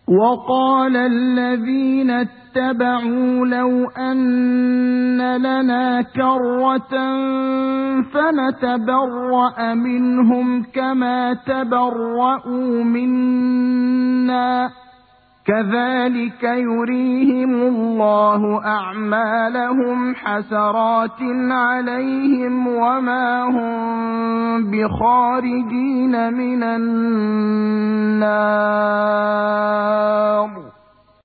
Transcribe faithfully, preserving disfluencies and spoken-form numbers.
وقال الذين اتبعوا لو أن لنا كرة فنتبرأ منهم كما تبرؤوا منا كذلك يريهم الله أعمالهم حسرات عليهم وما هم بخارجين من النار.